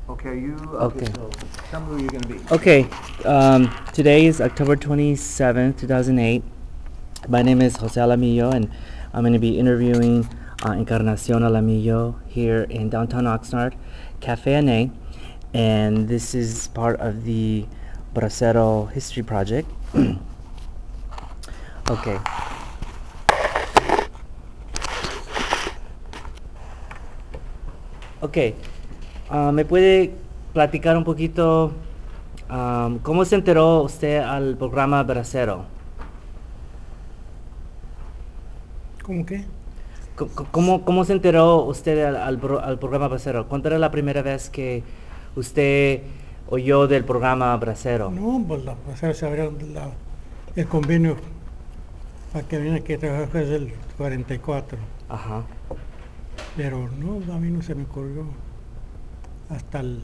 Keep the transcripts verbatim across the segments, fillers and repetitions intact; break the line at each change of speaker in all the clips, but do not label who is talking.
Okay, are you, okay,
Okay.
so tell me where you're going to be.
Okay, um, today is October twenty-seventh, two thousand eight. My name is Jose Alamillo, and I'm going to be interviewing uh, Encarnacion Alamillo here in downtown Oxnard, Cafe Ane, and this is part of the Bracero History Project. Okay. Ok, uh, ¿me puede platicar un poquito um, cómo se enteró usted al programa Bracero?
¿Cómo qué?
C- ¿Cómo, cómo se enteró usted al, al, pro- al programa Bracero? ¿Cuándo era la primera vez que usted oyó del programa Bracero?
No, pues la, o sea, se abrió la- el convenio para que viniera aquí a trabajar desde el cuarenta y cuatro.
Ajá.
Pero no, a mí no se me ocurrió hasta el,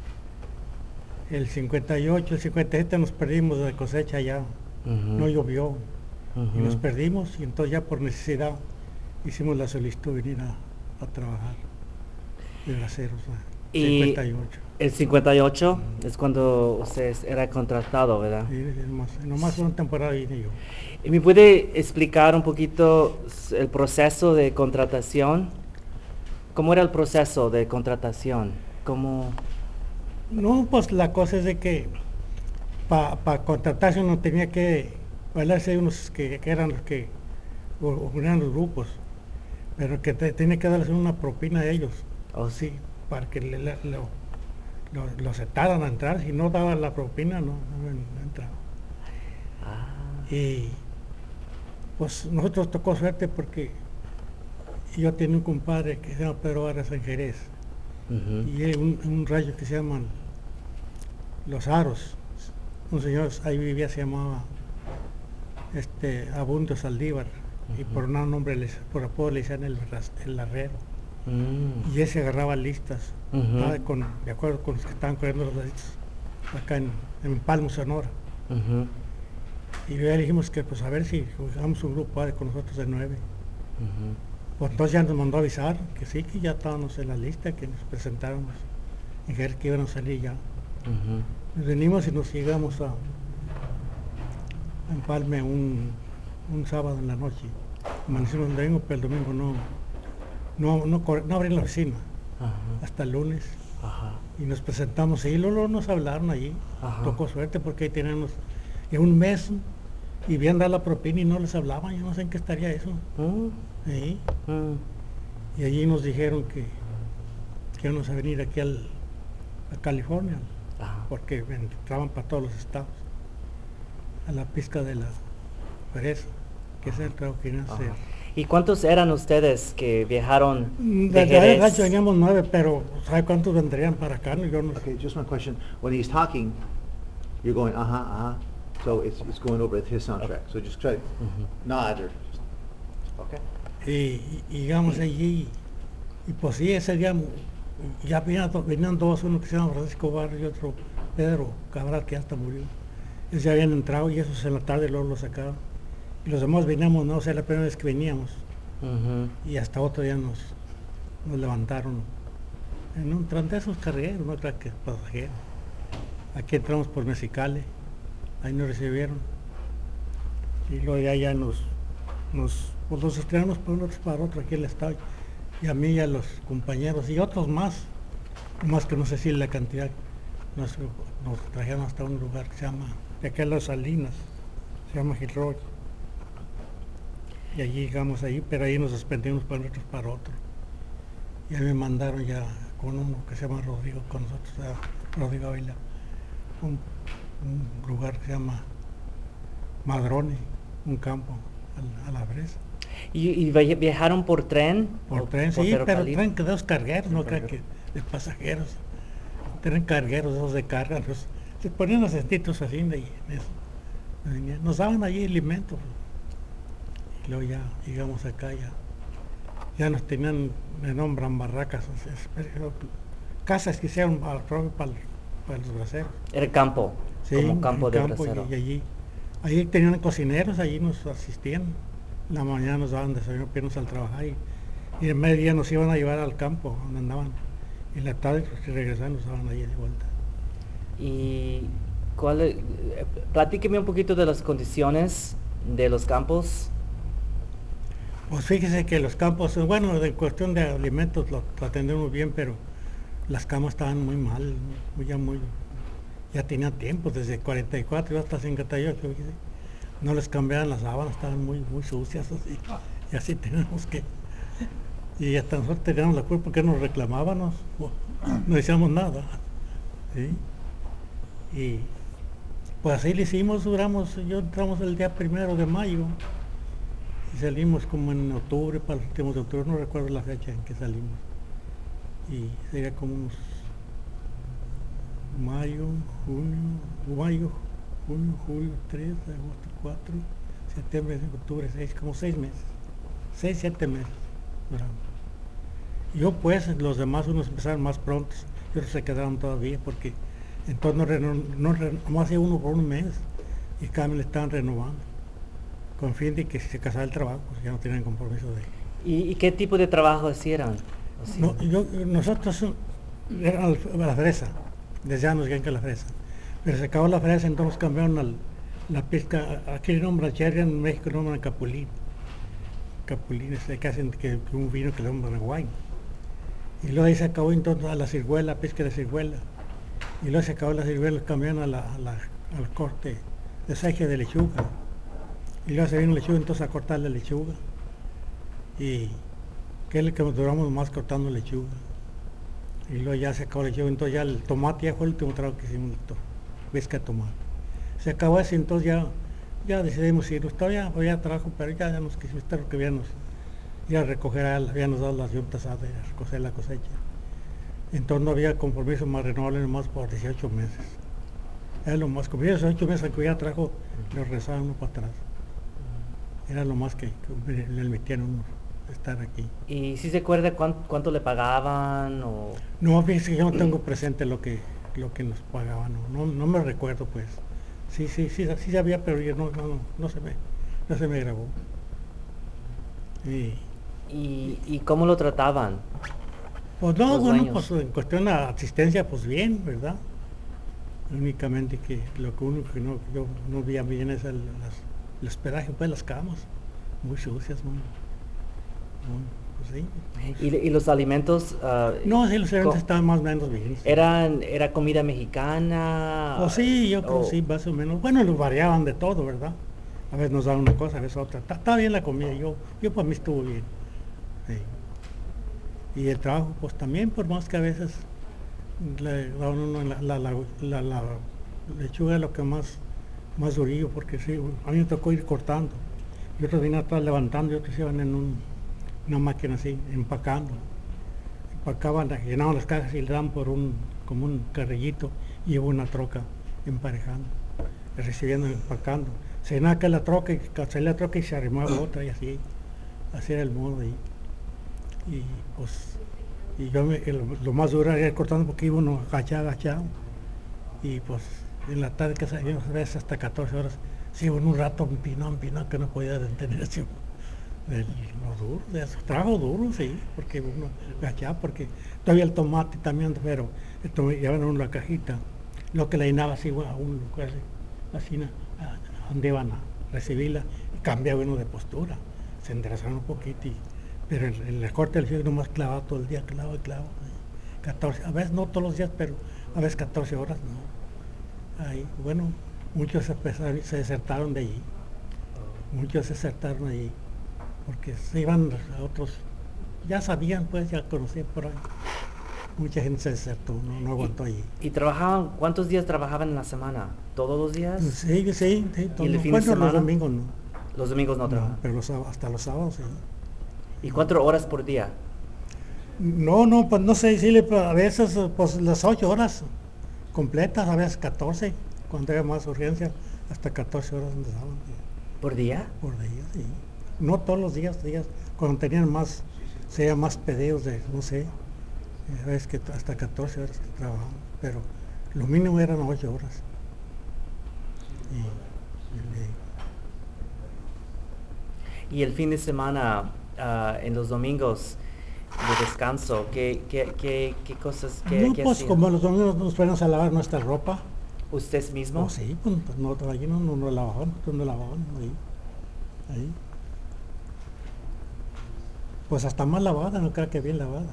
el cincuenta y ocho, el cincuenta y siete nos perdimos de cosecha ya.
Ujú.
No llovió y nos
Ujú.
perdimos, y entonces ya por necesidad hicimos la solicitud de venir a, a trabajar de braceros.
Y
cincuenta y ocho.
el cincuenta y ocho es cuando usted era contratado, ¿verdad?
Sí, nomás, nomás una temporada vine yo.
¿Y me puede explicar un poquito s- el proceso de contratación? ¿Cómo era el proceso de contratación? ¿Cómo?
No, pues la cosa es de que para pa contratarse uno tenía que bailarse unos que, que eran los que o- o eran los grupos, pero que te, tenía que darles una propina a ellos,
Oh,
sí, para que le, le- lo, lo, lo aceptaran a entrar. Si no daban la propina, no, no, no entraba.
Ah,
Y pues nosotros tocó suerte porque yo tenía un compadre que se llama Pedro Vargas en Jerez,
ujú,
y él, un, un rayo que se llaman Los Aros, un señor ahí vivía, se llamaba este Abundo Saldívar, y
Ujú.
por un nombre, les, por apodo le decían el, ras- el Herrero,
mm,
y ese agarraba listas,
Ujú.
estaba con, de acuerdo con los que estaban corriendo los listas acá en, en Palmo, Sonora.
ujú,
Y ya dijimos que pues a ver si jugamos un grupo ah, con nosotros de nueve.
ujú.
Pues entonces ya nos mandó a avisar que sí, que ya estábamos en la lista, que nos presentáramos, y que que iban a salir ya.
Ujú.
Nos venimos y nos llegamos a, a Empalme un, un sábado en la noche. Amanecimos el domingo, pero el domingo no, no, no, cor- no abrí la oficina
Ajá,
hasta el lunes.
ajá,
Y nos presentamos y luego nos hablaron allí.
Ajá.
Tocó suerte porque ahí teníamos en un mes y habían dado la propina y no les hablaban. Yo no sé en qué estaría eso.
mm,
Sí.
mm,
Y allí nos dijeron que, que íbamos a venir aquí al, a California,
ajá.
porque entraban para todos los estados, a la pizca de la fresa, que es el trabajo que iban a hacer.
Ajá. ¿Y cuántos eran ustedes que viajaron de
Desde ahí
Jerez?
rancho veníamos nueve, pero ¿sabe cuántos vendrían para acá? No, yo no sé.
Okay, just one question. When he's talking, you're going, uh-huh, uh-huh. So it's, it's going over his soundtrack. So just try,
Ujú.
nod or, just- okay?
Y, y llegamos allí, y pues sí, ese día ya venían, do- venían dos, uno que se llama Francisco Barrio y otro Pedro Cabral, que ya hasta murió. Ellos ya habían entrado y esos en la tarde luego los sacaron. Y los demás veníamos, no, o sea, la primera vez que veníamos,
Ujú.
y hasta otro día nos, nos levantaron en un tran de esos cargueros, no creo que pasajeros. Aquí entramos por Mexicali, ahí nos recibieron, y luego ya, ya nos, nos, pues nos estrenamos por uno para otro aquí en el estadio, y a mí y a los compañeros y otros más, más que no sé si la cantidad, nos, nos trajeron hasta un lugar que se llama, de aquí a las Salinas, se llama Gilroy. Y allí llegamos ahí, pero ahí nos despedimos para nosotros para otro. Y ahí me mandaron ya con uno que se llama Rodrigo, con nosotros, a Rodrigo Ávila, un, un lugar que se llama Madrone, un campo a la, a la Bresa.
¿Y, y via- viajaron por tren?
Por
¿O
tren,
por
sí, pero
ferrocarril?
tren que de los cargueros, no crean
Carguero.
que de pasajeros. Tren cargueros, esos de carga, los- se ponían acentitos así de, de eso. Nos daban allí alimentos. Y luego ya llegamos acá, ya, ya nos tenían, me nombran barracas, o sea, es- casas que hicieron para, para, para los braceros.
Era campo,
Sí,
como campo
en
de
campo,
bracero.
y, y allí, allí tenían cocineros, allí nos asistían. En la mañana nos daban desayuno, piernos al trabajar, y, y en medio día nos iban a llevar al campo donde andaban. En la tarde, pues, que regresaban, nos daban ahí de vuelta.
Y cuál, e- eh, platíqueme un poquito de las condiciones de los campos.
Pues fíjese que los campos, eh, bueno, de cuestión de alimentos lo, lo atendemos bien, pero las camas estaban muy mal, muy, ya muy, ya tenía tiempo, desde cuarenta y cuatro hasta cincuenta y ocho, fíjese. No les cambiaban las sábanas, estaban muy, muy sucias, así, y así tenemos que, y hasta nosotros teníamos la culpa porque nos reclamábamos, o no decíamos nada, ¿sí? Y pues así le hicimos, duramos, yo entramos el día primero de mayo, y salimos como en octubre, para los últimos de octubre, no recuerdo la fecha en que salimos. Y sería como unos mayo, junio, mayo, junio, julio, tres, agosto, cuatro, septiembre, octubre, seis, como seis meses. Seis, siete meses duramos. Y yo pues, los demás unos empezaron más prontos, y otros se quedaron todavía, porque entonces no, reno, no, no hacía uno por un mes, y cada mes le estaban renovando, con fin de que si se casaba el trabajo, pues ya no tenían compromiso de...
¿Y, y qué tipo de trabajo hicieron? Así.
No, yo, nosotros era la fresa, desde años que la fresa. Pero se acabó la fresa, entonces cambiaron al, la pesca, aquí le nombran cherry, en México le nombran capulín. Capulín es el que hacen que, que un vino que le nombran wine. Y luego ahí se acabó entonces a la ciruela, pesca de ciruela. Y luego se acabó la ciruela, cambiaron a la, a la, al corte de saje de lechuga. Y luego se vino lechuga, entonces a cortar la lechuga. Y que es el que nos duramos más cortando lechuga. Y luego ya se acabó la lechuga, entonces ya el tomate ya fue el último trabajo que hicimos, pesca de tomate. Se acabó ese, entonces ya, ya decidimos irnos. Todavía había trabajo, pero ya, ya nos quisimos estar porque ya nos, ya recoger, habíamos dado las yuntas a recoger la cosecha. Entonces no había compromiso más renovable más por dieciocho meses. Era lo más, como dieciocho meses, aunque hubiera trabajo, lo regresaban uno para atrás. Era lo más que, que le metían uno estar aquí.
¿Y si se acuerda cuánto, cuánto le pagaban o...?
No, fíjese que yo no tengo presente lo que, lo que nos pagaban, no, no, no me recuerdo pues. Sí, sí, sí, sí sabía, pero yo no, no, no, no se me, no se me grabó. Y,
¿Y, y cómo lo trataban?
pues no,
Los
bueno,
dueños.
pues en cuestión de asistencia, pues bien, ¿verdad? Únicamente que lo que uno que no, yo no veía bien es el, las, el hospedaje, pues las camas, muy sucias, muy, muy, pues sí. muy-
¿Y, y los alimentos? ah,
No, sí, los
co-
eventos estaban más o menos bien. Sí.
¿Eran, ¿Era comida mexicana?
O sí, yo creo
o-
sí, más o menos. Bueno, los variaban de todo, ¿verdad? A veces nos daban una cosa, a veces otra. Está, está bien la comida, yo, yo para mí estuvo bien. Sí. Y el trabajo, pues también, por más que a veces le daban uno la, la, la, la, la lechuga es lo que más, más durillo, porque sí, a mí me tocó ir cortando. Y otros venían atrás levantando y otros iban en un, una máquina así, empacando. Empacaban, llenaban las cajas y le daban por un, como un carrillito y llevó una troca emparejando, recibiendo, empacando. Se llenaba acá la troca y salía la troca y se arrimaba otra y así, así era el modo. Y, y pues, y yo me, lo, lo más duro era ir cortando porque iba uno agachado, agachado. Y pues en la tarde que salíamos a veces hasta catorce horas, sí, iba un rato empinado, empinado que no podía detenerse. El, lo duro, de su trabajo duro, sí, porque uno agachaba, porque todavía el tomate también, pero el tomate, llevaban uno la cajita, lo que le llenaba así a un lugar así, a, a donde iban a recibirla, y cambiaba uno de postura, se enderezaron un poquito, y, pero el, el corte del filo nomás clavaba todo el día, clavo y clavo, catorce, a veces no todos los días, pero a veces catorce horas, no. Ahí, bueno, muchos se, empezaron, se desertaron de allí, muchos se desertaron de allí, porque se iban a otros, ya sabían, pues ya conocían por ahí. Mucha gente se desertó, no, no aguantó allí.
¿Y trabajaban, cuántos días trabajaban en la semana? ¿Todos los días?
Sí, sí, sí.
¿Y el
todo.
fin de
Bueno,
semana?
los domingos no.
Los domingos no,
No,
trabajaban.
pero los, sábados- hasta los sábados sí.
¿Y cuatro horas por día?
No, no, pues no sé decirle, pero a veces pues las ocho horas completas, a veces catorce, cuando había más urgencia, hasta catorce horas donde estaban
¿Por día?
por día, sí. No todos los días, días, cuando tenían más, sería más pedidos de, no sé, a veces que hasta catorce horas que trabajaban, pero lo mínimo eran ocho horas. Y, y le-
¿Y el fin de semana, ah, en los domingos, de descanso, ¿qué, qué, qué, qué cosas, qué,
No,
qué
pues
hacía?
como los domingos nos fuéramos a lavar nuestra ropa.
¿Usted mismo?
Pues sí, pues nosotros allí no nos no lavaban, nosotros no lavaban ahí. Ahí. Pues hasta más lavada, no creo que bien lavada.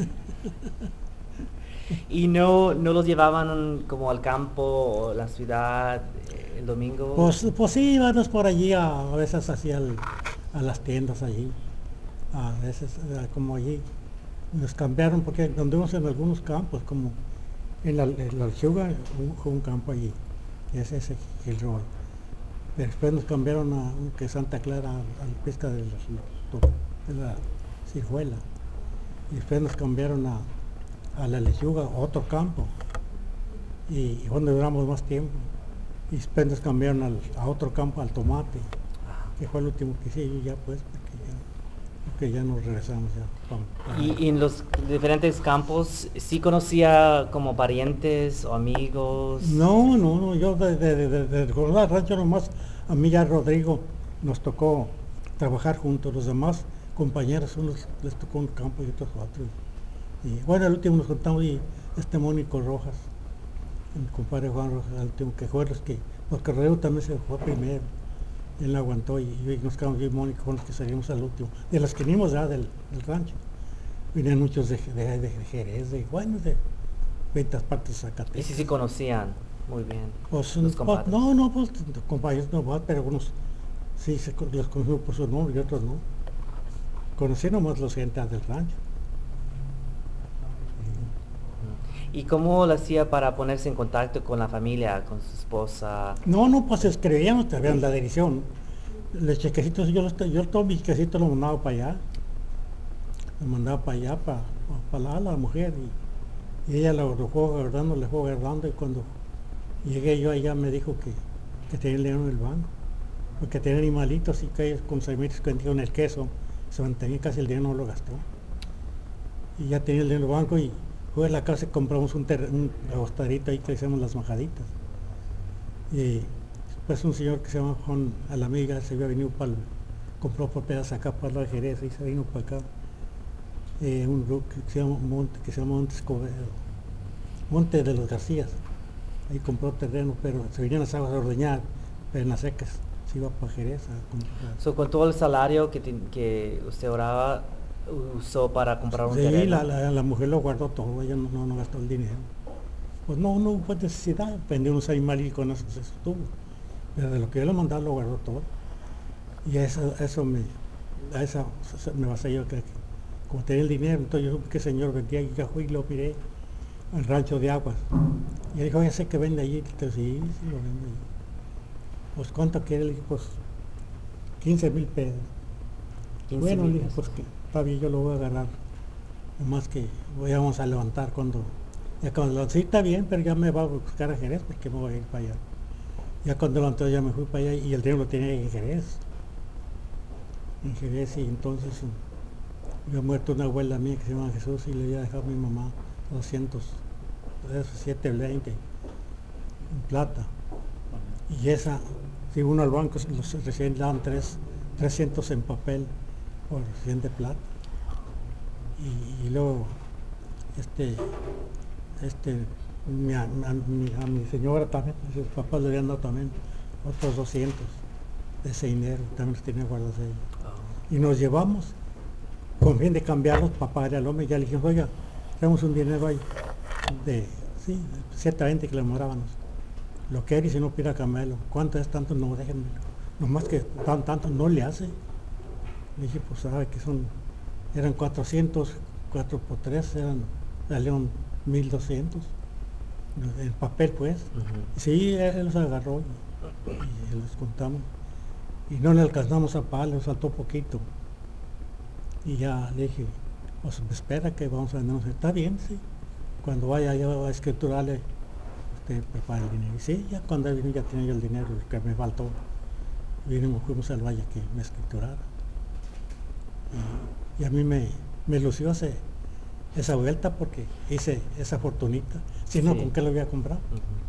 ¿Y no, no los llevaban como al campo o la ciudad eh, el domingo?
Pues, pues sí, íbamos por allí a, a veces así al- a las tiendas allí. A veces eh, como allí. Nos cambiaron porque anduvimos en algunos campos, como en la, en la Lechuga, un, un campo allí, que es ese Hill Road. Pero después nos cambiaron a un que es Santa Clara, a la pista de la, de la ciruela. Y después nos cambiaron a, a la Lechuga, a otro campo. Y, y donde duramos más tiempo. Y después nos cambiaron al- a otro campo, al Tomate, que fue el último que hice yo ya pues, porque ya, porque ya nos regresamos ya. pa- pa-
¿Y, y en los diferentes campos sí conocía como parientes o amigos?
No, no, no, yo desde de, de, de, de Colorado Rancho nomás, a mí ya Rodrigo nos tocó trabajar juntos, los demás compañeros, unos les tocó un campo y otros otros. Y bueno, el último nos contamos y este Mónico Rojas, mi compadre Juan Rojas, el último que fue los que, porque Rodrigo también se fue primero, él lo aguantó y, y nos quedamos yo y Mónico con los que salimos al último, de los que venimos ya del, del rancho. Venían muchos de, de, de, de Jerez, de, bueno, de ventas partes de
Y
Zacatecas.
sí, sí conocían muy bien
Pues,
los
pues,
compadres.
no, no, pues compañeros no más, pero algunos sí se, co- los conocimos por su nombre y otros no. Conocí nomás los gentes del rancho.
¿Y cómo lo hacía para ponerse en contacto con la familia, con su esposa?
No, no, pues escribíamos también la dirección. Los chequecitos, yo, los, yo todo mi chequecito lo mandaba para allá. Lo mandaba para allá, para, para la, la mujer. Y, y ella lo, lo fue guardando, le fue guardando. Y cuando llegué yo allá me dijo que, que tenía el dinero en el banco. Porque tenía animalitos y que ellos con semillas que vendían el queso, se mantenía casi el dinero, no lo gastó. Y ya tenía el dinero en el banco y fue a la casa y compramos un, ter, un agostadito ahí que hacemos las majaditas. Y después un señor que se llama Juan Alamiga se había venido para el, compró propiedades acá para la Jerez y se vino para acá. Eh, un grupo que se llama Monte, que se llama Monte Escobedo, Monte de los Garcías. Ahí compró terreno, pero se venían las aguas a ordeñar, pero en las secas se iba para Jerez a comprar.
So, con todo el salario que, tin- que usted ahorraba, usó para comprar un
Sí,
terreno.
la, la, la mujer lo guardó todo, ella no, no, no gastó el dinero. Pues no, no hubo necesidad, vendió unos animales y con eso se estuvo. Pero de lo que yo le mandaba lo guardó todo. Y a eso, eso me, a eso me basé yo, que como tenía el dinero, entonces yo supe que el señor vendía y ya fui y lo miré al rancho de aguas. Y él dijo, ya sé que vende allí. Entonces, sí, sí lo vende allí. Pues cuánto quiere, le dije, pues quince mil pesos.
quince
Bueno, le
mil
dije,
pesos.
pues que está bien, yo lo voy a agarrar. Nomás que voy a, vamos a levantar cuando, ya cuando lo, sí está bien, pero ya me va a buscar a Jerez porque me voy a ir para allá. Ya cuando levantó ya me fui para allá y el dinero lo tenía en Jerez. En Jerez y entonces um, había muerto una abuela mía que se llama Jesús y le había dejado a mi mamá doscientos, siete veinte en plata. Y esa, si uno al banco los recién daban tres, trescientos en papel por cien de plata. Y, y luego, este, este, mi, a, a mi, a mi señora también, sus papás le habían dado también otros doscientos de ese dinero, también los tenía guardados ellos.
Oh.
Y nos llevamos con fin de cambiarlos para pagar al hombre. Y ya le dijimos, oiga, tenemos un dinero ahí de, sí, siete a veinte que le demorábamos. Lo que era y si no pida camelo. ¿Cuánto es tanto? No, déjenme. Nomás que tan, tanto no le hace. Le dije, pues sabe que son, eran cuatrocientos, cuatro por tres, eran, salieron mil doscientos. En papel pues.
Ujú.
Sí, él los agarró y, y los contamos. Y no le alcanzamos a pagar, le faltó poquito. Y ya le dije, pues espera que vamos a vendernos. Está bien, sí. Cuando vaya yo a escriturarle, usted prepara el dinero. Y sí, ya cuando vino ya tenía yo el dinero, el que me faltó. Vinimos, fuimos al valle que me escriturara. Y, y a mí me, me lució ese, esa vuelta porque hice esa fortunita. Si no,
Sí.
¿con qué lo voy a comprar?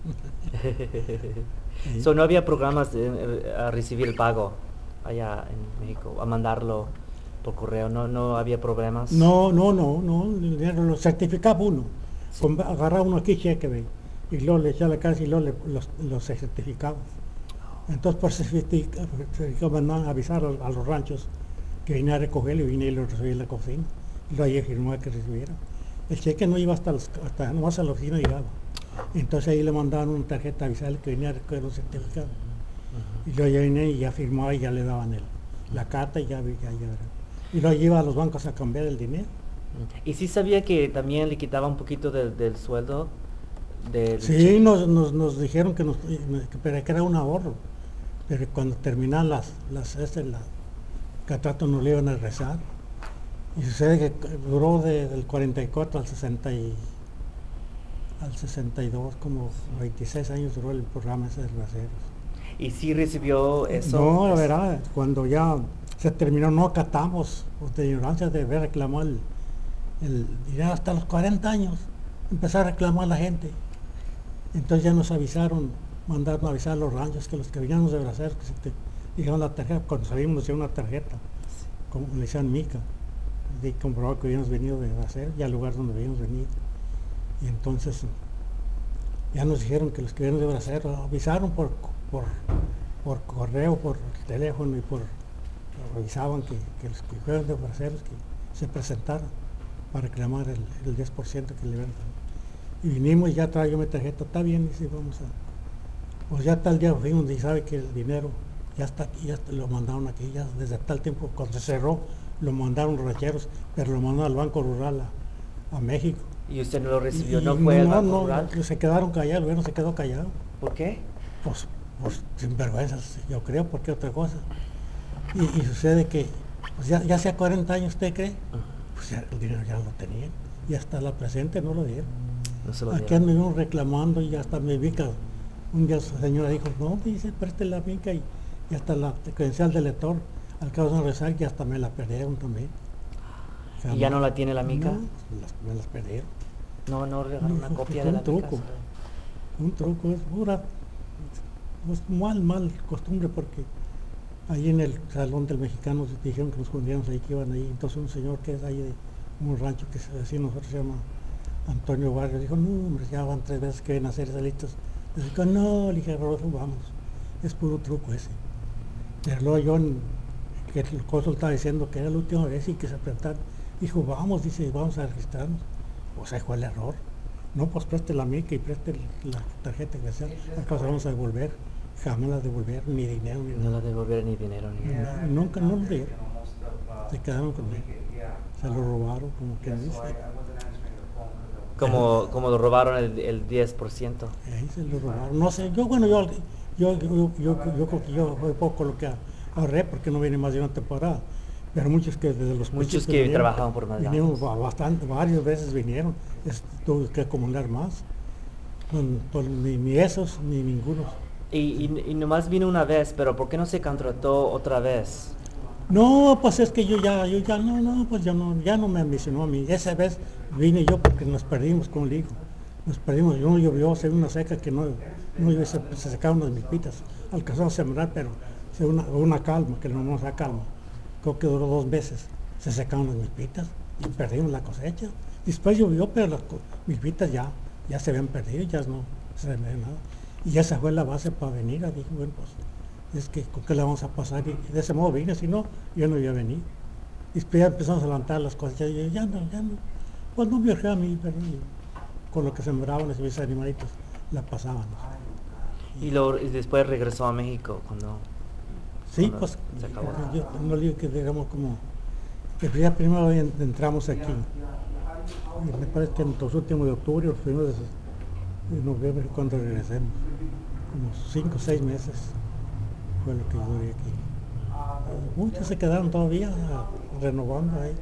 Sí.
So, no había programas de, eh, a recibir el pago allá en México, a mandarlo por correo, no, no había problemas.
No, no, no, no, el dinero lo certificaba uno.
Sí.
Com- agarraba uno aquí cheque, ve, y luego le echaba la casa y luego le, los, los certificaba. Entonces por certifica- certificado mandaban a avisar a, a los ranchos que venía a recogerlo y vine y lo recibí en la cocina. Y luego ahí firmaba que recibiera. El cheque no iba hasta, los, hasta nomás a la oficina llegaba. Entonces ahí le mandaban una tarjeta a avisarle que venía a recoger los certificados. Y luego ya venía y ya firmaba y ya le daban el, la carta y ya, ya, ya era. Y luego iba a los bancos a cambiar el dinero.
¿Y sí sabía que también le quitaba un poquito del, del sueldo? Del
Sí,
cheque?
nos, nos, nos dijeron que, nos, que, pero que era un ahorro. Pero cuando terminaban las, las, este, la, cada trato nos lo iban a rezar. Y sucede que duró de, del cuarenta y cuatro al sesenta y, al sesenta y dos, como veintiséis años duró el programa ese de raseros.
¿Y sí recibió eso?
No, la
Es-
verdad, cuando ya se terminó, no acatamos, pues, de ignorancia de ver reclamar el, el dinero hasta los cuarenta años. Empezó a reclamar la gente. Entonces ya nos avisaron, mandaron a avisar a los ranchos que los que veníamos de braceros, que se te dijeron la tarjeta, cuando salimos nos dieron una tarjeta, como le decían mica, de comprobar que habíamos venido de braceros y al lugar donde habíamos venido. Y entonces ya nos dijeron que los que vienen de braceros avisaron por, por, por correo, por teléfono y por avisaban que, que los que fueron de braceros que se presentaran para reclamar el, el diez por ciento que le iban a dar. Y vinimos y ya traigo mi tarjeta, está bien, dice, vamos a... Pues ya tal día fuimos y sabe que el dinero ya está aquí, ya está- lo mandaron aquí, ya desde tal tiempo, cuando se cerró, lo mandaron los rancheros, pero lo mandaron al Banco Rural a, a México.
¿Y usted no lo recibió?
Y-
¿No
y
fue al
no,
Banco
no,
Rural?
no, se quedaron callados, el gobierno se quedó callado.
¿Por qué?
Pues, pues sin vergüenzas, yo creo, porque otra cosa. Y, y sucede que, pues ya, ya hace cuarenta años, ¿usted cree? Pues ya el dinero ya lo tenían. Y hasta la presente no lo dieron.
No se lo
Aquí
dieron.
anduvimos reclamando y hasta mi vinca, un día la señora dijo, no, dice, preste la vinca y, y hasta la credencial del lector, al cabo de no rezar y hasta me la perdieron también.
¿Y ya no la tiene la mica?
No, pues, las- me las perdieron.
No, no regaló una
No,
copia
fue
de
un
la mica.
truco. Un truco, es pura, pues mal, mal costumbre porque ahí en el salón del mexicano se dijeron que nos escondíamos ahí, que iban ahí, entonces un señor que es ahí de un rancho que se decía nosotros se llama Antonio Barrio, dijo, no hombre, ya van tres veces que vienen a hacer salitos. Dijo, no, le dije, Rodolfo, vamos, es puro truco ese. Pero luego yo, en- que el cónsul estaba diciendo que era la última vez y que se apretaron, dijo, vamos, dice, vamos a registrarnos. Pues ahí fue el error. No, pues preste la mica y preste el- la tarjeta que sea, acá se vamos a devolver. Jamás la devolvieron, ni dinero, ni
No
nada.
la devolvieron ni dinero ni nada.
No, nunca, no lo dieron. Se quedaron con él. Se lo robaron, como que dice.
Como, como lo robaron el, el diez por ciento.
Ahí se lo robaron. No sé, yo, bueno, yo, yo, yo, yo, yo creo que yo fue poco lo que ahorré porque no viene más de una temporada. Pero muchos que desde los
Muchos
principios
que
vinieron,
trabajaban por más
vinieron
años.
ba- bastante, varias veces vinieron. Es, tuve que acumular más. Con- con ni, ni esos ni ninguno.
Y, y, y nomás vino una vez, pero ¿por qué no se contrató otra vez?
No, pues es que yo ya, yo ya no, no, pues ya no, ya no me ambicionó a mí. Esa vez vine yo porque nos perdimos, como le digo. Nos perdimos, no llovió, se una seca que no, no iba, se, se secaron las milpitas. Alcanzamos a sembrar, pero se una, una calma, que no nos da calma. Creo que duró dos meses. Se secaron las milpitas y perdimos la cosecha. Después llovió, pero las co- milpitas ya, ya se habían perdido, ya no se ve nada. Y esa fue la base para venir. Dije, bueno, pues es que con qué la vamos a pasar y de ese modo vine, si no, yo no iba a venir. Y después ya empezamos a levantar las cosas, y yo, ya no, ya no, pues no viajé a mí, pero y con lo que sembraban esos animalitos, la pasaban.
Y, lo, y después regresó a México cuando...
Sí,
cuando
pues
se acabó.
yo no digo que digamos como, que ya primero en- entramos aquí, y me parece que en los últimos de octubre, los primeros de, de noviembre, cuando regresemos, como cinco o seis meses fue lo que yo duré aquí. Y muchos se quedaron todavía ah, renovando ahí.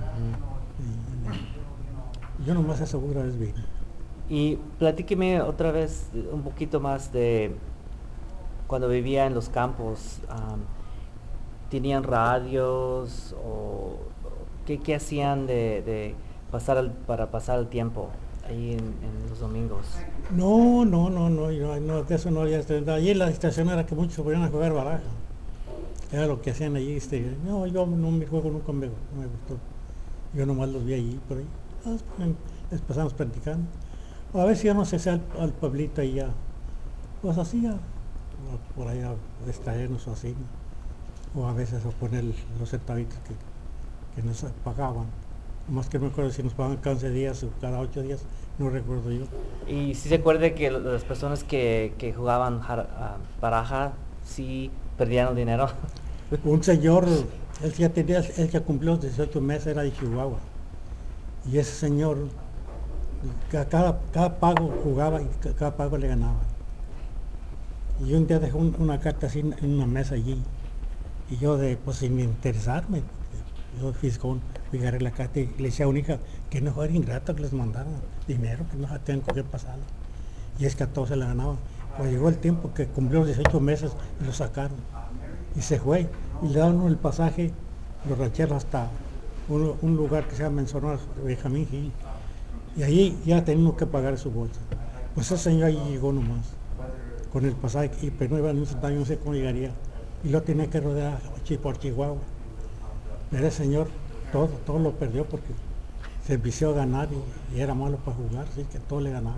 Y, y yo nomás esa segura vez vine.
Y platíqueme otra vez un poquito más de cuando vivía en los campos. am, ¿Tenían radios o qué, qué hacían de, de pasar el- para pasar el tiempo ahí en, en los domingos?
No, no, no, no, yo, no, de eso no había. Allí la distracción era que muchos se ponían a jugar baraja. Era lo que hacían allí. Este, no, yo no, mi juego nunca me, no me gustó. Yo nomás los vi allí, por ahí. Ah, pues, les pasamos platicando. O a veces íbamos hacia al, al pueblito ahí ya, pues así, ya, por ahí a distraernos o así. O a veces a poner los centavitos que, que nos pagaban. Más que no me acuerdo si nos pagaban cada once días o cada ocho días, no recuerdo yo.
Y si se acuerda que lo- las personas que, que jugaban jar- ah, baraja sí perdían el dinero.
Un señor, él ya tenía, él ya cumplió los dieciocho meses, era de Chihuahua. Y ese señor, ca- cada, cada pago jugaba y ca- cada pago le ganaba. Y un día dejó un- una carta así en en una mesa allí. Y yo, de, pues sin interesarme, yo fiscón, fui a agarrar la carta y le decía a una hija que no fuera ingrato que les mandaran dinero, que no tengan con qué pasarlo. Y es que a todos se la ganaban. Pues llegó el tiempo que cumplió los dieciocho meses y lo sacaron. Y se fue. Y le daban el pasaje, los rancheros, hasta un, un lugar que se llama en Sonora, Benjamín Gil. Y allí ya teníamos que pagar su bolsa. Pues ese señor allí llegó nomás, con el pasaje, y, pero no iba ni un centavo, no sé cómo llegaría. Y lo tenía que rodear chi- por Chihuahua. Pero ese señor todo, todo lo perdió porque se vició a ganar y, y era malo para jugar, así que todo le ganaba.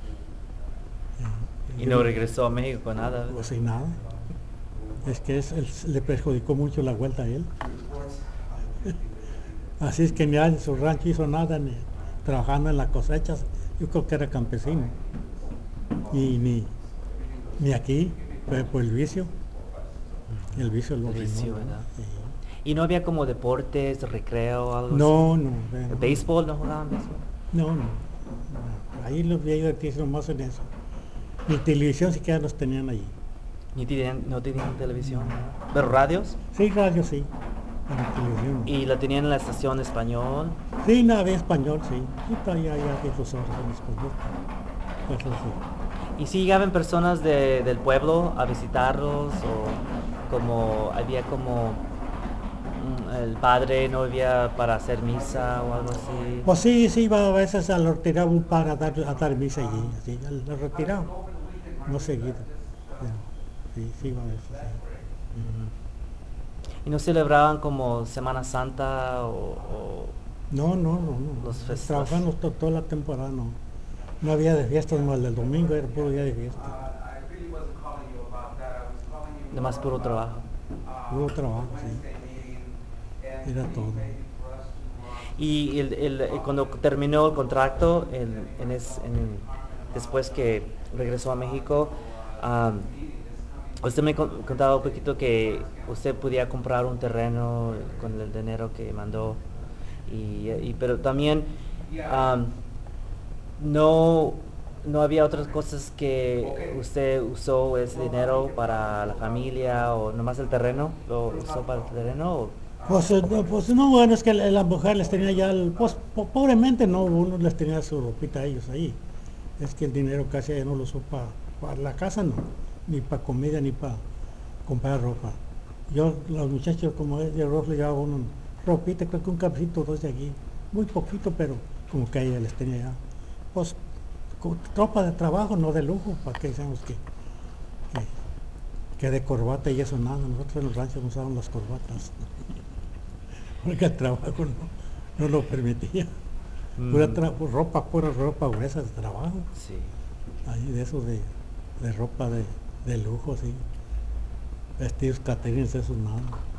Y no regresó a México con nada. ¿verdad?
Pues sin nada. Es que es, él- le perjudicó mucho la vuelta a él. Así es que ni en su rancho hizo nada, ni trabajando en las cosechas. Yo creo que era campesino. Y ni, ni aquí, fue por el vicio. El vicio lo
El
arruinó,
vicio,
¿no?
¿verdad?
Sí.
Y no había como deportes, recreo, algo
No,
así.
no, ve, no.
¿Béisbol? ¿No jugaban béisbol?
No, no, no. Ahí los vi divertirse nomás en eso. Ni televisión siquiera los tenían allí.
Ni tenían, no tenían televisión. ¿no? ¿Pero radios?
Sí, radio sí, pero televisión no.
Y la tenían en la estación de español.
Sí, no, había español, sí. Sí, todavía había difusores en español. Eso sí.
¿Y si llegaban personas de- del pueblo a visitarlos? ¿O como había como mm, el padre no había para hacer misa o algo así?
Pues sí, sí, iba a veces a lo retiraba un par a dar, a dar misa allí, así, al- lo retiraba, no seguido. Pero sí, sí, iba a veces, sí.
¿Y no celebraban como Semana Santa o...? o-
No, no, no, no.
Los
Pues
festas.
trabajamos to- toda la temporada, no. No había de fiestas, más el domingo era puro día de fiesta.
Nomás puro trabajo.
Puro trabajo, sí. Era todo.
Y el, el- el- cuando terminó el contrato, el- en es- en el- después que regresó a México, am, usted me con- contaba un poquito que usted podía comprar un terreno con el dinero que mandó, y, y- pero también am, no, no había otras cosas que usted usó ese dinero para la familia o nomás el terreno, lo usó para el terreno. O,
Pues, eh, no, pues no, bueno, es que la, la mujer les tenía ya, el, pues po- pobremente no, uno les tenía su ropita a ellos ahí. Es que el dinero casi ella no lo usó para la casa, no, ni para comida, ni para comprar ropa. Yo, los muchachos como es de arroz, le llevaba uno ropita, creo que un cabecito o dos de aquí, muy poquito, pero como que ella les tenía ya. Pues co- ropa de trabajo, no de lujo, para que decíamos que, que, que de corbata y eso nada, nosotros en los ranchos no usábamos las corbatas. Porque el trabajo no, no lo permitía. Pura
Mm.
tra- ropa, pura ropa gruesa de trabajo.
Sí.
Ahí de eso de, de ropa de, de lujo, sí. Vestidos caterines, esos nada.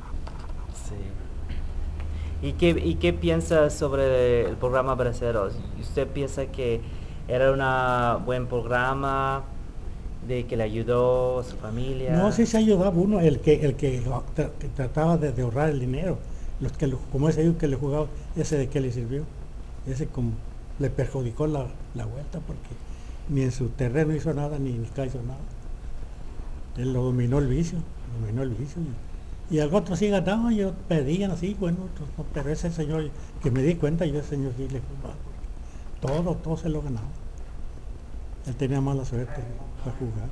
Sí. ¿Y qué, y qué piensa sobre el programa Braceros? ¿Usted piensa que era un buen programa, de que le ayudó a su familia?
No, sí se ayudaba uno, el que, el que, tra- que trataba de, de ahorrar el dinero. Los que lo- como ese que le jugaba, ese de qué le sirvió. Ese como le perjudicó la, la vuelta porque ni en su terreno hizo nada, ni en el ca hizo nada. Él lo dominó el vicio, dominó el vicio. Y, y algo otro sí ganaba, yo pedían así, bueno, otros no, pero ese señor que me di cuenta, yo ese señor sí le jugaba. Todo, todo se lo ganaba. Él tenía mala suerte para jugar.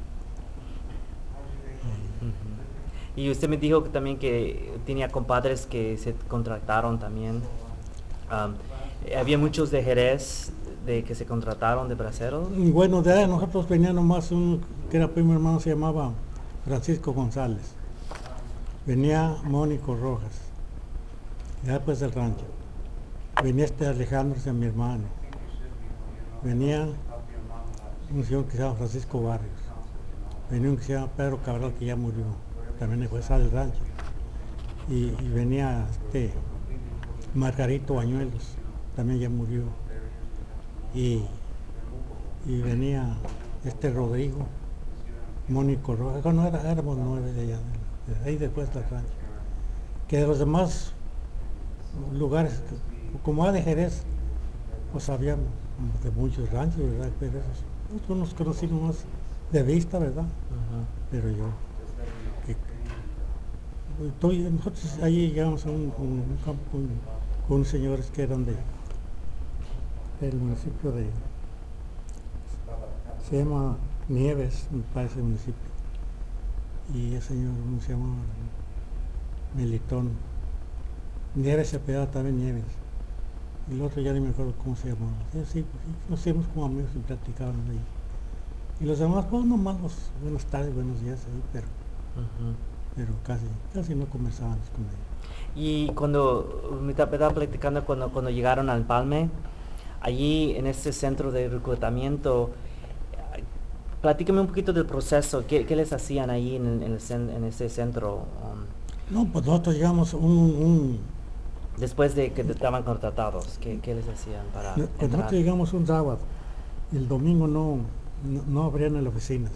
Ujú. Y usted me dijo que también que tenía compadres que se contrataron también. Am, había muchos de Jerez de que se contrataron de braceros.
Y bueno, de ahí nosotros venía nomás un que era primo hermano, se llamaba Francisco González. venía Mónico Rojas, ya después del rancho. Venía este Alejandro, ese mi hermano. Venía un señor que se llama Francisco Barrios. Venía un que se llama Pedro Cabral, que ya murió, también fue del rancho. Y, y venía este Margarito Bañuelos, también ya murió. Y, y venía este Rodrigo, Mónico Rojas. Bueno, era, éramos nueve de allá, de ahí después del rancho. Que de los demás lugares, como A de Jerez, pues había de muchos ranchos, ¿verdad? Pero esos, nosotros nos conocimos más de vista, ¿verdad?
Ajá.
Pero yo, que, estoy- nosotros allí llegamos a un, un- un campo con, con unos señores que eran de del municipio de, se llama Nieves, me parece el municipio, y ese señor ¿cómo se llama? Melitón. Nieves se apellidaba también Nieves. Y el otro ya ni me acuerdo cómo se llamaba. Sí, sí, sí, nos hicimos como amigos y platicaban ahí. Y los demás, pues nomás los buenas tardes, buenos días ahí, pero,
Ujú.
pero casi, casi no conversábamos con ellos.
Y cuando me estaba estaba platicando cuando, cuando llegaron al Palme, allí en este centro de reclutamiento, eh, platícame un poquito del proceso, ¿qué, qué les hacían ahí en, el- en, el cen- en ese centro um,
No, pues nosotros llegamos un, un
después de que estaban contratados? ¿Qué, qué les hacían para
pues
entrar?
nosotros llegamos un sábado y el domingo no, no, no abrían en las oficinas.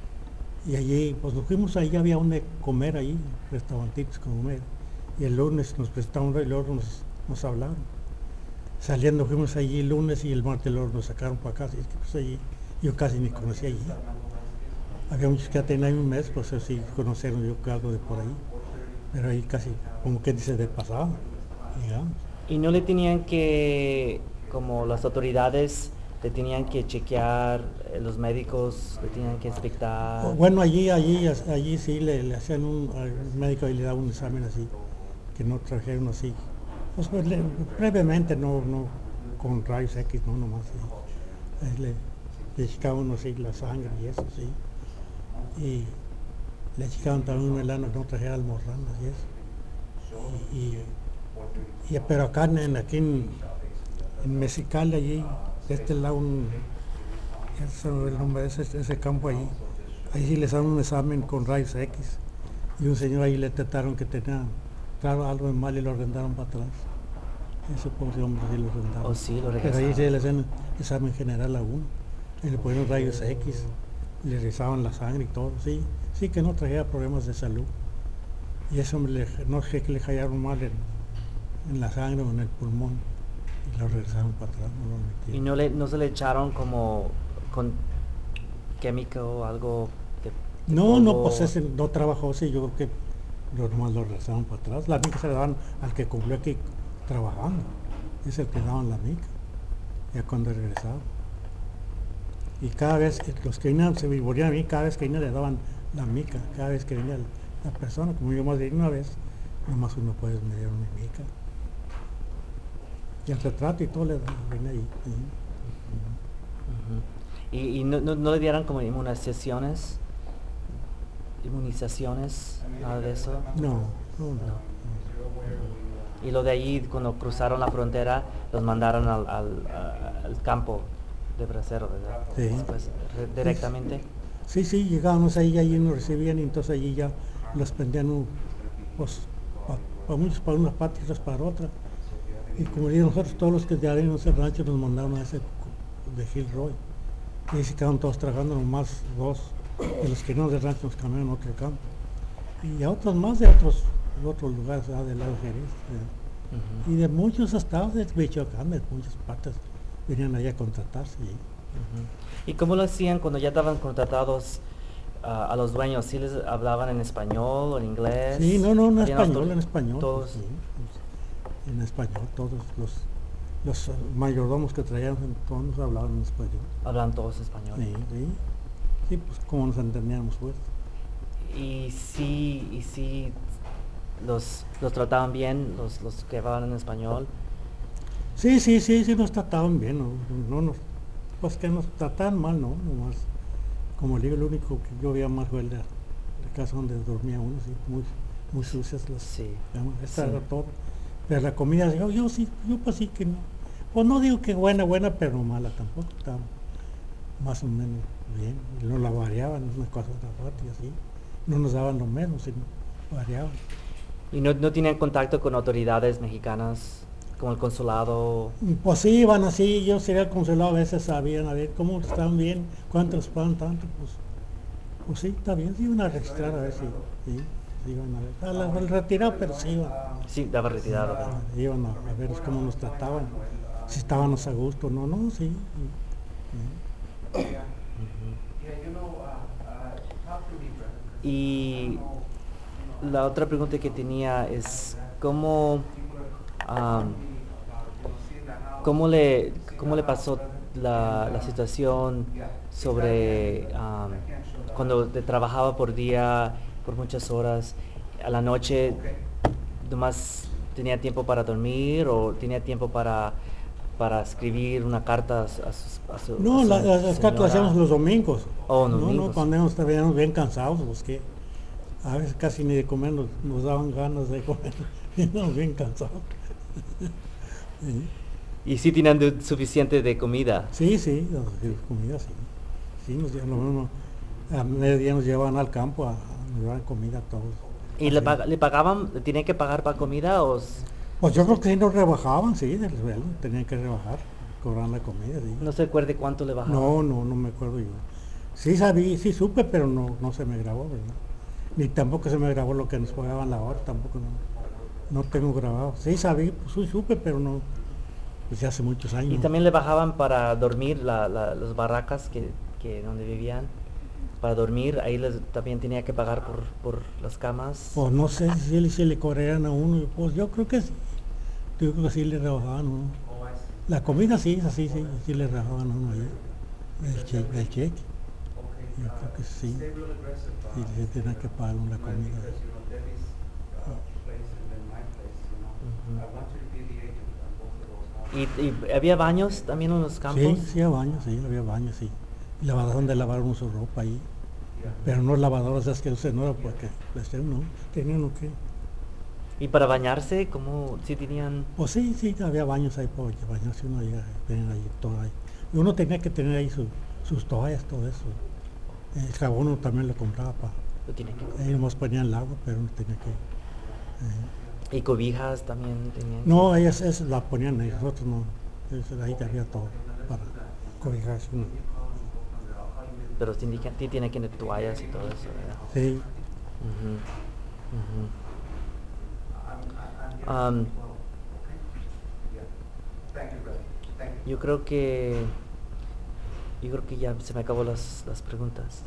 Y allí, pues nos fuimos, ahí había donde comer ahí, restaurantitos con comer. Y el lunes nos prestaron y luego nos, nos hablaron. Saliendo fuimos allí el lunes y el martes luego nos sacaron para acá. Y es que pues allí, yo casi ni conocía allí. Había muchos que ya tenían un mes, pues sí conocieron yo que algo de por ahí. Pero ahí casi, como que dice, de pasado, digamos.
¿Y no le tenían que, como las autoridades, le tenían que chequear, eh, los médicos le tenían que inspectar?
Bueno, allí, allí, allí sí le, le hacían un, al médico y le daba un examen así, que no trajeron así. Pues, pues, le- brevemente, no, no con rayos X, no nomás. Sí. Ahí le, le checaban uno así la sangre y eso, sí. Y le checaban también un melano que no trajera almorranas y eso. Y, y- y- pero acá en, aquí en, en Mexicali, allí, de este lado, un, ese, el nombre de ese, ese campo allí, ahí sí les dan un examen con rayos X. Y un señor ahí le trataron que tenía claro, algo de mal y lo arrendaron para atrás. Ese pobre hombre sí lo arrendaron.
Oh, sí, lo
Pero ahí sí
regresaron.
le hacían examen general a uno. Y le ponían rayos X, le revisaban la sangre y todo. Sí, sí que no traía problemas de salud. Y ese hombre le- no sé que le hallaron mal en, en la sangre o en el pulmón. Y lo regresaron para atrás, no lo
¿Y
metieron.
no, le, no se le echaron como con químico o algo de, de
No, no,
polvo?
pues ese no trabajó, sí, yo creo que lo nomás lo regresaron para atrás. La mica se la daban al que cumplió aquí trabajando. Es el que daban la mica, ya cuando regresaba. Y cada vez que los que venían, se volvían a mí, cada vez que venían le daban la mica, cada vez que venía la persona, como yo más de una vez, nomás uno puede me dieron mi mica. Y el retrato y todo le venía ahí. ahí.
Ujú. ¿Y, y no, no, no le dieran como inmunizaciones? ¿Inmunizaciones? Nada de eso.
No, no, no.
No. Y lo de ahí, cuando cruzaron la frontera, los mandaron al, al, a- al campo de Bracero, ¿verdad?
Sí.
Después, re- directamente.
Sí, sí, llegábamos ahí, allí nos recibían y entonces allí ya los prendían, un- pues, para muchos para una parte y otros para otra. Y como digo, nosotros todos los que de ahí en ese rancho nos mandaron a ese de Gilroy. Y ahí se quedaron todos trabajando, nomás dos de los que no del rancho nos cambiaron a otro campo. Y a otros más de otros, de otros lugares, ah, del lado de Jerez. ¿verdad?
Ujú,
Y de muchos estados de Michoacán, de muchas partes, venían allá a contratarse. Y,
ujú. ¿Y cómo lo hacían cuando ya estaban contratados, ah, a los dueños? ¿Sí les hablaban en español o en inglés?
sí, no, no, en
¿Habían
español,
autor-
en español.
Todos
sí, pues, en español, todos los, los mayordomos que traíamos, todos nos hablaban en español.
hablan todos español.
Sí, sí, sí, pues como nos entendíamos, pues.
Y sí, y sí, los, los trataban bien, los, los que hablaban en español.
Sí, sí, sí, sí nos trataban bien, no, no nos, pues que nos trataban mal, no, nomás, como le digo, lo único que yo veía más fue el de la casa donde dormía uno, sí, muy, muy sucias las,
Sí.
digamos, esta
Sí.
era todo. Pero la comida, yo, yo sí, yo pues sí que no. Pues no digo que buena, buena, pero no mala tampoco, estaba más o menos bien. Y no la variaban, unas cosas otra parte y así. No nos daban lo menos, sino variaban.
¿Y no, no tenían contacto con autoridades mexicanas, como el consulado?
Pues sí, iban así, yo sería el consulado, a veces sabían, a ver cómo están bien, cuántos pagan tanto, pues, pues sí, está bien, sí iban a registrar a ver si, sí, sí iban a ver, a la- al retirado, pero sí iban,
Sí, daba retirado. ¿verdad?
iban a, a ver cómo nos trataban, si estábamos a gusto, no, no, sí, sí,
Y la otra pregunta que tenía es cómo, am, cómo le, cómo le pasó la, la situación sobre am, cuando te trabajaba por día por muchas horas, a la noche nomás tenía tiempo para dormir o tenía tiempo para para escribir una carta a su, a su, a su- a
no, la-
su
las, las cartas las
señora.
hacíamos los domingos,
Oh,
no, no,
domingos.
cuando íbamos, estábamos bien cansados, pues que a veces casi ni de comer nos, nos daban ganas de comer, íbamos bien cansados. Sí.
Y sí tenían de- suficiente de comida.
Sí, sí, las comida, sí. Sí, nos llevan, lo mismo, a mediodía nos llevaban al campo, a, a- nos llevaban comida a todos.
¿Y le,
Así.
pag- le pagaban, le tenían que pagar para comida o s-
Pues yo creo que sí nos rebajaban, sí, del sueldo, tenían que rebajar, cobrar la comida, sí.
no se acuerde cuánto le bajaban?
No, no, no me acuerdo yo. Sí sabía, sí supe, pero no, no se me grabó, ¿verdad? Ni tampoco se me grabó lo que nos pagaban la hora, tampoco no, no tengo grabado. Sí sabía, pues sí supe, pero no, pues ya hace muchos años.
Y también le bajaban para dormir la, la- las barracas que, que donde vivían. Para dormir, ahí les, también tenía que pagar por, por las camas.
Pues no sé si le, si le cobrarían a uno, pues yo creo que sí. Yo creo que sí le rebajaban a uno. La comida sí, así, sí, sí le rebajaban a uno ahí. El cheque, el cheque. Yo creo que sí. Sí, le tenía que pagar uno la comida.
¿Y, y había baños también en los campos?
Sí, sí, había baños, sí, había baños, sí. Y lavadora donde lavaron su ropa ahí. Pero no lavadoras esas que usen ahora porque pues no, tenían lo que.
¿Y para bañarse, cómo sí tenían?
Pues sí, sí, había baños ahí para bañarse uno ahí, tenían ahí todo ahí. Y uno tenía que tener ahí su- sus toallas, todo eso. El jabón uno también lo compraba para.
Lo tienen que-
Ahí nomás ponían el agua, pero uno tenía que. eh,
¿Y cobijas también tenían?
No, ellas, esas la ponían ahí, nosotros no. Eso, ahí había todo para cobijarse uno.
Pero sí, indican- sí tienen que tener toallas y todo eso, ¿verdad?
Sí,
Ujú, ujú. Am, yo creo que yo creo que ya se me acabó las, las preguntas.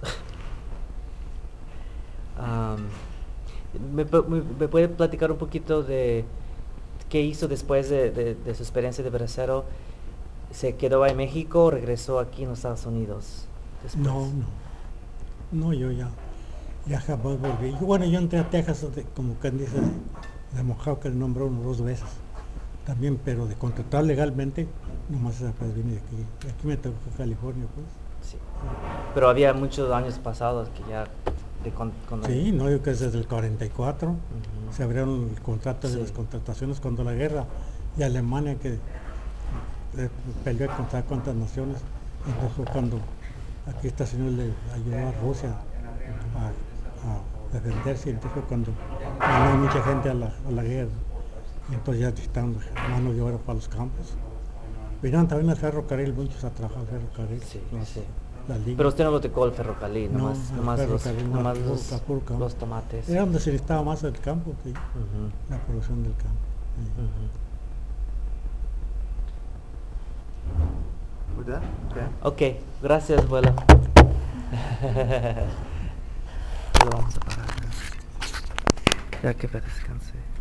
Am, ¿me, pu- me- me puede platicar un poquito de qué hizo después de, de- de su experiencia de bracero? ¿Se quedó en México o regresó aquí en los Estados Unidos después?
no, no. No, yo ya, ya jamás volví. Yo, bueno, yo entré a Texas, de- como quien dice, de, de mojado que le nombró uno dos veces. También, pero de contratar legalmente, nomás esa vez vine de aquí. De aquí me tocó California, pues.
Sí. Pero había muchos años pasados que ya de con, con-
Sí, no, yo que desde el cuarenta y cuatro
Ujú.
se abrieron el contrato de
Sí.
las contrataciones cuando la guerra y Alemania que eh, peleó contra cuantas naciones. Entonces fue cuando aquí Estados Unidos le ayudó a Rusia a, a defenderse. Entonces fue cuando ganó mucha gente a la, a la guerra. Y entonces ya necesitaban mano de obra para los campos. Vinieron también al ferrocarril, muchos a trabajar al ferrocarril.
Sí,
las-
sí.
las líneas.
Pero usted no lo tocó el ferrocarril,
No,
nomás,
el
nomás, los,
ferrocarril no,
nomás
puro-
los,
puro campo.
los tomates.
Era donde se necesitaba más el campo, sí,
Ujú,
la producción del campo. Sí.
ujú.
We're done? Okay.
Ok, gracias, abuelo. Lo vamos a parar. Ya que descanse.